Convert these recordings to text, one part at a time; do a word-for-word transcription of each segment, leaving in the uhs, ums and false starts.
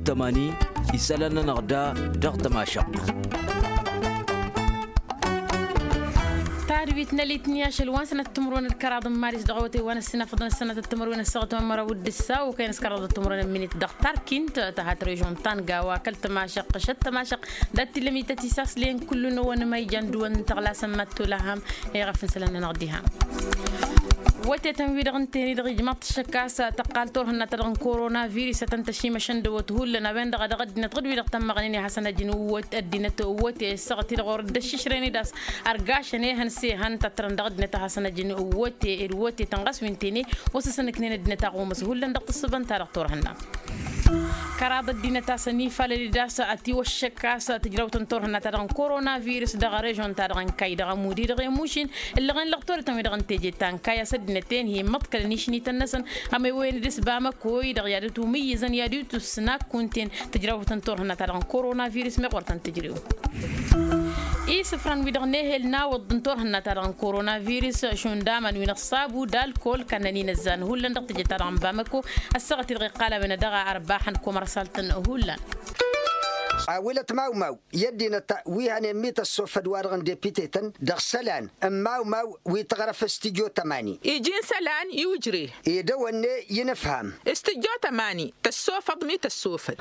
تماني يسالنا نغدا دغت ماشق تعرفيتنا ليتنيا شلوان سنة التمرون الكراد مارس دغوتي وانا السنة فضل السنة التمرون السغت مرة ود السا وكاين سكراد التمرون من الدكتور كنت تحت ريجون طنجة وكلت ماشق شت ماشق دات لمي تتساس لين كل نوان ما يجندون تغلا سمت لهم يغفن سلنا نغديها وتتنوير غنتيني دغ جماعة الشكاسة تقال تورهنا تدغن كورونا فيروس تنتشي مشند وتهول لنا بين دغ دغ نتغد ويدغ تم غنيني حسنا جنووت الدينة ووت السغتي دغور دشش ريني داس أرقاش نيهن سيهن تترن دغ دنتا حسنا جنووت الوت تنغس وينتيني وسسن كنين دنتا قومس هول لنا دغ تصبن تارغ تورهنا كراد الدينة تاسني فالي داسة أتي والشكاسة تجرو تنتورهنا تدغن كورونا فيروس دغ ريجون تدغن كاي دغ مودي دغ موشين اللي غن لغتور تمي دغن تيجي تان كايا سد نتين هي مطكل نيشني تنسن أما وين دس باما كوي دغيادو توميزن يادو تسناك كونتين تجرو تنتور هنا ترى كورونا فيروس مقورتن تجريو إيه سفران ويدغنيه لنا والدنتور هنا ترى كورونا فيروس شون داما وين الصابو دال كل كنانين الزان هولن دق تجي ترى بامكو السغت الغقالة من دغا أرباحا كومرسالتن هولن أولت ماو ماو يدينا ويهن ميت الصفد وارغن ديبيتيتن دغسلان ماو ماو ويتغرف استجو تماني يجين سلان يوجري يدوني ينفهم استجو تماني تسوفد ميت الصفد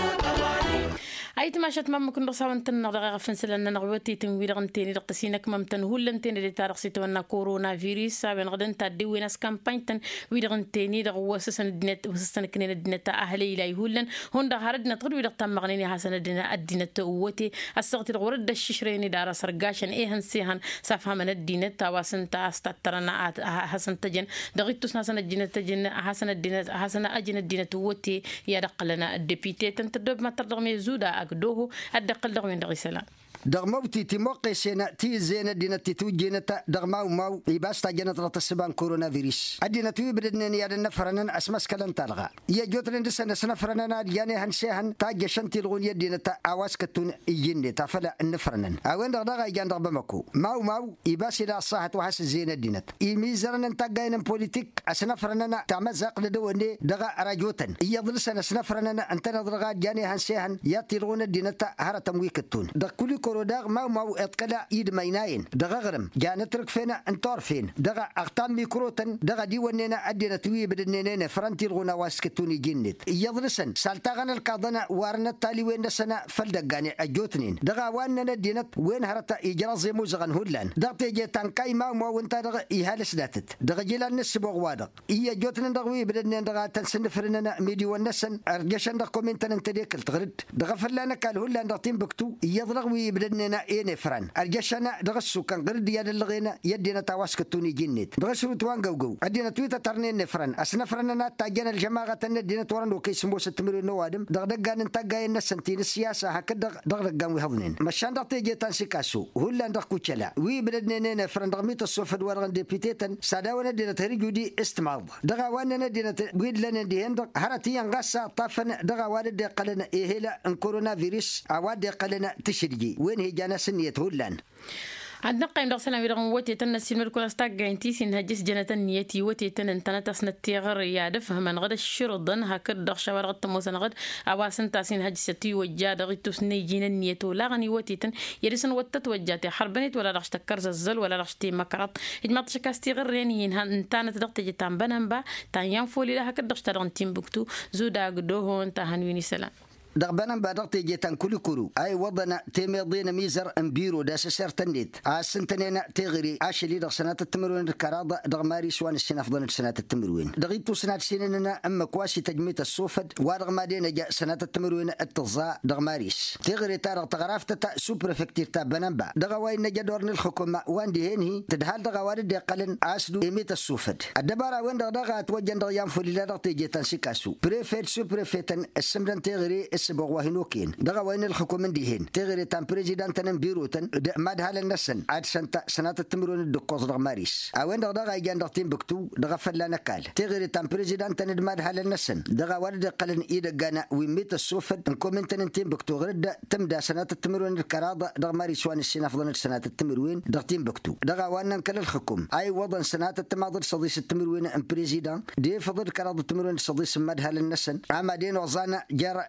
أي تماشت مام كن رصاون تنغ غفن سلنا نغوتي تنوير غنتيني دقسينك مام تنهولن تيني دي تاريخ سيتونا كورونا فيروس سابن غدن تادي ويناس كامباين تن وير غنتيني دغ وسسن الدنت وسسن كنين الدنت أهلي لا يهولن هون دغ هردنا تغد وير تم مغنيني حسن الدنا الدنت قوتي السغت الغرد الششريني دار سرقاشن إيه هنسيهن صفها من الدنت واسن تاستترنا حسن تجن دغيتوس حسن الدنت تجن حسن الدنت حسن أجن الدنت قوتي يا دقلنا الدبيتي تنتدب ما ترضغ ميزودا أقدوه الدقل دغ من دغ سلام دغموتي تيموقي سينا تي زينة دينا تتوجينا دغماو ماو يباستا جنة رتصبان كورونا فيروس أدينا توي بدنني يا النفرنن أسمس كلن تلغى يا جوترن دسنا سنفرننا يعني هنسيهن تاج شنتي الغون يدينا تا أواس كتون يجني تفلا النفرنن أوين دغ جان دغ بمكو ماو ماو يباسي لا صاحة وحس زينة دينا يميزرن تاجين بوليتيك أسنفرننا تعمزق لدوني دغ رجوتن يضل سنة سنفرننا أنت نضرغ يعني هنسيهن ياتي الغون دينا تا هرتم ويكتون دغ كل دغ ما ما اتقلا يد ميناين دغ غرم جانا ترك فينا انتور فين دغ اغتام ميكروتن دغ دي ونينا ادينا توي بدنينا فرنتي الغنا واسكتوني جنت يضرسن سالتغن القضنا وارنا تالي وين سنه فلدغاني اجوتنين دغ واننا دينت وين هرتا اجرا زي موزغن هولان دغ تيجي تنكاي ما ما وانت دغ يهالس داتت دغ جيلان نسبو غوادق اي جوتن دغوي بدنين دغ تنسنفرنا ميدي ونسن ارجشن دغ كومنتن انت ديك تغرد دغ فلانا قال هولان دغ تيمبكتو يضرغوي بدننا إيه فران أرجشنا دغسو كان غير ديال اللغينا يدينا تواسكتوني جنيت دغسو توان جو أدينا تويتا ترنين فران أسنا فراننا تاجنا الجماعة تندينا تورن وكيس موسى تمرين نوادم دغدغان انت جاي النسنتين السياسة هكذا دغدغان ويهضنين مشان دغتي جي تنسيكاسو هولا دغ كوتشلا وي بدننا فران دغميت الصفد ورغن ديبيتيتن ساداونا دينا تريجو دي استماض دغا وانا دينا ويد لنا ديهن دغ هرتيان غاسا طافن دغا والد قلنا إيه لا ان كورونا فيروس اواد قلنا تشرجي وين هي جانا سنية هولان عندنا قيم دغسنا ويرغن وتي تنسين مركو استاق انتي سين هجس جنة نيتي وتي تن تنت سنتي غير يا فهم غد الشرطن هكذا دغ شوار غد موسن غد اواسن تاسين هجستي وجا دغتو سني جين نيتو لا غني وتي تن يرسن وتت وجاتي حربنت ولا رغش تكرز الزل ولا رغشتي مكرط اجماط شكاستي غير ينين هان تانت دغت جي تان بنبا تان ينفولي لا هكذا دغشترن تيمبكتو زودا غدو انت هنويني سلام دغبنا بدرتي جيتان كل كرو اي وضنا تيميضين ميزر امبيرو داس سرتنيت اسنتنينا تغري اشلي دغ سنه التمرين الكراضه دغ ماري سوان السنه افضل سنه التمرين دغيتو سنه سنيننا اما كواسي تجميت الصوفد ودغ مادينا جاء سنه التمرين التظا دغ ماريس تغري تارغ تغرافت تا سوبر افكتير تا بنبا دغ وين جدورن الحكومه واندي هني تدهال دغ وارد قلن اسدو يميت الصوفد الدبارة وين دغ دغ توجن دغ ينفل لا دغ تيجيتان سيكاسو بريفيت سوبر فيتن السمدن تغري سبغ وهنوكين دغا وين الحكومه ديهن تغري تام بريزيدنت تن بيروتن ماد هال النسن عاد سنه سنه التمرون الدكوز دغ ماريس اوين دغ دغا يجان دغ تيمبكتو دغ فلانا قال تغري تام بريزيدنت تن ماد هال النسن دغا ورد قلن ايدغانا ويميت السوفد انكومنت تن تيمبكتو غرد تمدا سنه التمرون الكراضه دغ ماريس وان السنه افضل سنه التمرون دغ تيمبكتو دغا وان كل الحكوم اي وضن سنه التماضي صديس التمرون ام بريزيدنت دي فضل كراضه التمرون صديس ماد هال النسن عمادين وزانا جرى سنه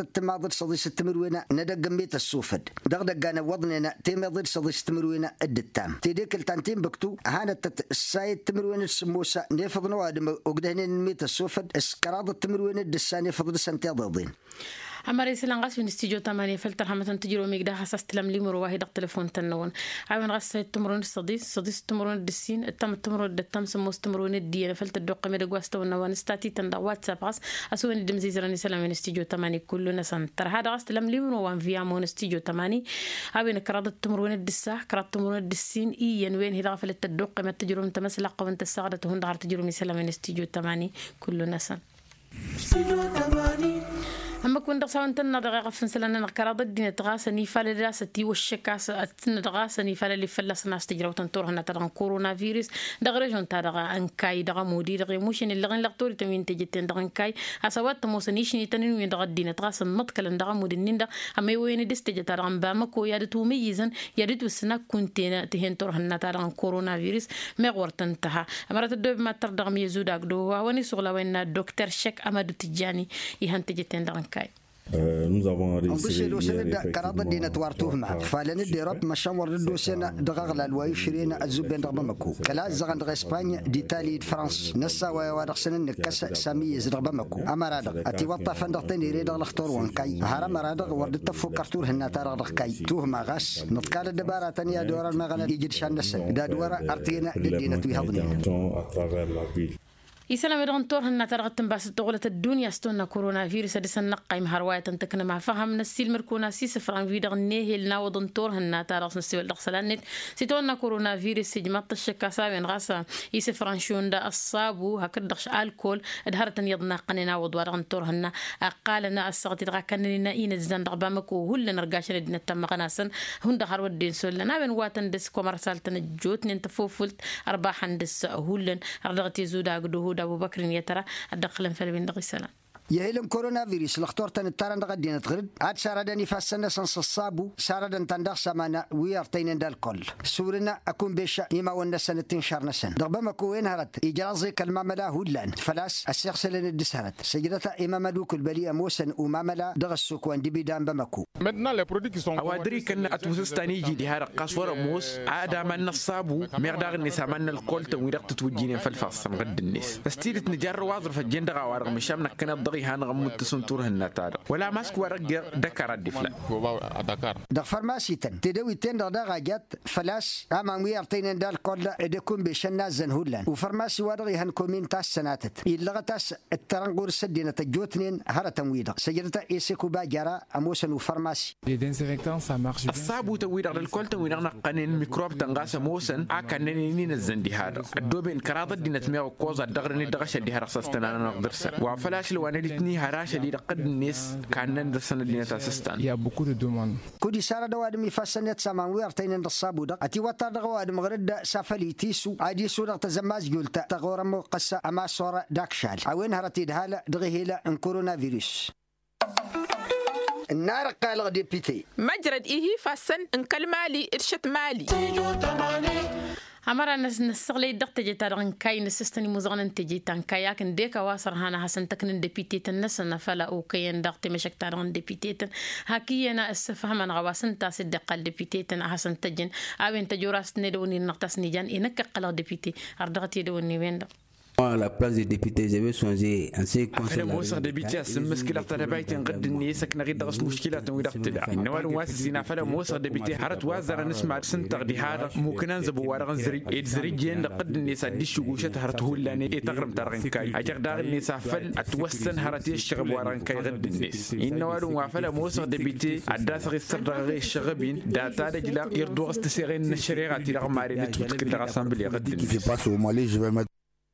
التماضل صدي ستمروينا ندق ميت السوفد دغدق أنا وضننا تماضل صدي ستمروينا الدتام تيديك التانتين بكتو هانت السايد تمروين السموسة نفضنا وادم وقدهن ميت السوفد اسكراض التمروين الدساني فضل سنتي ضاضين عمري سلنغاس في استديو ثمانية فلتر حمة تجرو ميقدا حساس تلم لي مرواه دق تلفون تنون عاون غاس تمرون الصديس صديس تمرون الدسين التم تمرون الدتم سموس تمرون الدين فلت الدق ميد غواستو نوان ستاتي تندا واتساب غاس اسون الدمزيز راني سلام من استديو ثمانية كلنا سنتر هذا غاس تلم لي مروان فيا مون استديو ثمانية عاون كراد تمرون الدسا كراد تمرون الدسين اي وين هذا فلت الدق ما تجرو متمسلق وانت السعاده هون دار تجرو سلام من استديو ثمانية كلنا سن أما كون دقسان تنا دقيقة فنسلنا نقرأ ضدنا تغاسني فال دراستي والشكاس تنا دغاسني فال اللي فلس ناس تجرو تنطور هنا ترى كورونا فيروس دغرجون ترى أنكاي دغ مودي دغ موشن اللي غن لقطور تمين تجتين دغ أنكاي أسوات تموسنيش نيتنين وين دغ الدين تغاسن متكلن دغ مودي نيندا أما وين دستج ترى عم بامكو يادتو ميزن يادتو سنا كنتين تهين تور هنا ترى كورونا فيروس ما غورتنتها أمرت الدوب ما تردغ ميزود أقدو واني سغلا وين دكتور شك أمادو تجاني يهان تجتين دغ أنكاي nous avons réussi à كرادة دينا توارتوه معك فعلن الديراب مشاور الدوسينا دغاغ الواي شرينا الزبين ربمكو كلا زغن دغ اسبانيا ديتالي فرنسا نسا ويوارغ سنن نكاس سامي يزرغ بمكو اما رادغ اتي وطا فندقتين يريد الاختور وانكاي هرم رادغ ورد تفو كرتور هنا تارغ كاي توه ما غاس نتكال الدبارة تانية دورا المغنى يجد شاندسن دا دورا ارتينا دينا تويهضني يسلم يدغن تور هنا ترغتن باس تغولة الدنيا ستونا كورونا فيروس دسن نقايم هرواية تنتكنا مع فهم نسيل مركونا سيس فران فيدغن نيهي لنا وضن تور هنا تارغس نسيول دغسلانت سيتونا كورونا فيروس سجمات الشكا ساوين غاسا يسفران شون دا الصابو هكدغش الكول ادهارتن يضنا قننا وضوارغن تور هنا قالنا السغتي دغا كننا اين الزن دغبامكو هل نرقاشن دينا تم غناسن هون دغار ودين سولنا بن واتن دس كومرسالتن جوت ننتفوفلت ارباحن دس هولن ردغتي زودا قدو أبو بكر يترى الدخل في البندق السلام يهلم كورونا فيروس الاختور تنتارن دغدينا تغرد عاد ساردني فاسنا سنس الصابو ساردن تندخ سمانا ويرتين دالكل سورنا اكون بيش يما ون سنتين شهر نسن ربما كوين هرت اجازي كلمه ملا هولان فلاس السيخسلن الدسهرت سجلتا امام دوك البليه موسن وماملا دغ السوق وان دبيدان بمكو maintenant les produits qui sont awadri kan atmusstani ji di har qaswar mus ada man الصابو مقدار الناس عملنا الكل تويرت توجينا في الفاس غد الناس استيرت نجار واضر في الجندة غوارغ مشامنا كنا ضغي هان غمت سنتور هالنتار ولا ماسك ورق دكار الدفلا دكار دغ فارماسي تن تدوي تن دغ جات فلاس اما ويرتين دال كل ادكم بشنا زنهولان وفارماسي ورغي هان كومين تاس سناتت يلغتاس الترنقور سدينه تجوتنين هرتن ويدغ سجلتا ايسكو باجرا اموسن وفارماسي الصابو تويرغ الكل تويرغ قنين ميكروب تنغاس موسن اكننين الزندي هذا الدوبين كراضه دينت ميو كوزا دغرني دغش دي هرسستنا نقدرس وفلاش لو انا هراش اللي قد الناس كان ندرسن اللي تاسستان يا بوكو دو دومون كودي ساره دوادم يفسنت سمان ويرتين الصابو دق اتي وتا دغواد مغرد سافلي تيسو عادي سوره تزماز قلت تغور مقصه اما صوره داكشال وين هرتي دهاله دغيهلا ان كورونا فيروس النار قال غدي بيتي مجرد إيه فاسن إن كلمالي إرشت مالي عمرنا نستغل دقت جتارن كاي نسستني مزغن تجي تان كاياك ديكا واسر هانا حسن تكن ديبيتيت النسنا فلا او كاين دقت مشك تارن ديبيتيت هاكينا استفهم غواسن تاس دقال ديبيتيت حسن تجن اوين تجوراس ندوني نقتصني جان انك قال ديبيتي اردغتي دوني وين à la place des députés j'avais changé en ce qui concerne la موسى ديبيتي المشكله تاع بايت نقد الناس كنا غير دغس مشكلات ويدقتلا نوال واسسينا فلا موسى ديبيتي حرت وازر نسمع سنتر دي هذا ممكن نزب ورغن زري يتزري جن قد الناس دي شغوشه هرت هولاني تغرم ترغن كاي اجر داغ الناس فل اتوسن هرت الشغب ورغن كاي غد الناس نوال وافلا موسى ديبيتي عداس غير سر غير الشغبين داتا دجلا يردو استسيرين الشريعه تي رغماري تتكل راسامبلي غد الناس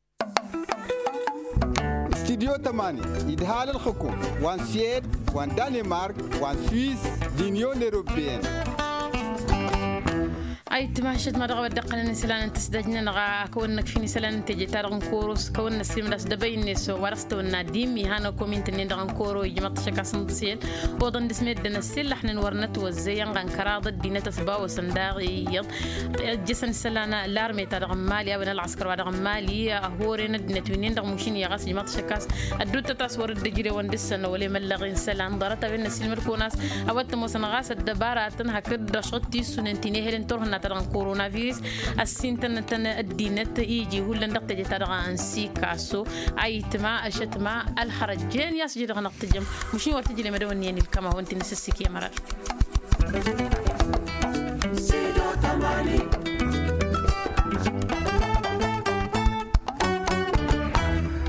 استديو تماني إدهال الحكومة وان سيد وان دنمارك وان سويس دينيون أوروبيين أي تماشت ما رغب دقنا نسلان تسدجنا نغا كونك في نسلان تجي تارغن كوروس كون نسلم لاس دبين نسو ورستو الناديم يهانا كومنت ندغن كورو يجمط شكا سندسيل وضن دسميد نسل احنا نورنت وزيان غن كراض دينا تسبا وسنداغي جسن سلانا لارمي تارغن مالي ابن العسكر ودغن مالي هورين دنتوينين دغ مشين يغاس يجمط شكاس الدوت تصور الدجري وندسن ولي ملغين سلان ضرت بين نسلم الكوناس اوت موسنغاس الدبارات هكذا شطي سننتيني هلن تورنا ترغن كورونا فيروس السنتن تن الدينت يجي هو لندق تجي ترغن سي كاسو اي تما اشتما الحرجين يسجد غنق تجم مشي ورتجي لمدونيين الكما وانت نسسك يا مرار